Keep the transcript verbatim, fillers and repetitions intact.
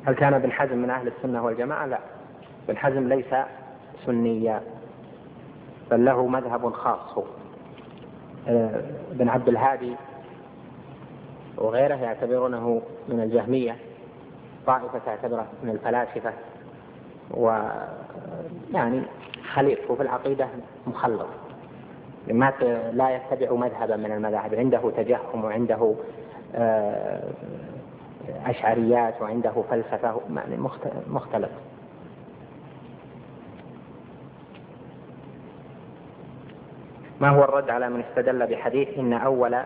هل كان ابن حزم من أهل السنة والجماعة؟ لا، ابن حزم ليس سنيا، بل له مذهب خاص. ابن عبد الهادي وغيره يعتبرونه من الجهمية، طائفة تعتبره من الفلاسفة، ويعني خليط في العقيدة مخلط، ما لا يتبع مذهبا من المذاهب، عنده تجهم وعنده أشعريات وعنده فلسفة، يعني مختلف. ما هو الرد على من استدل بحديث إن أول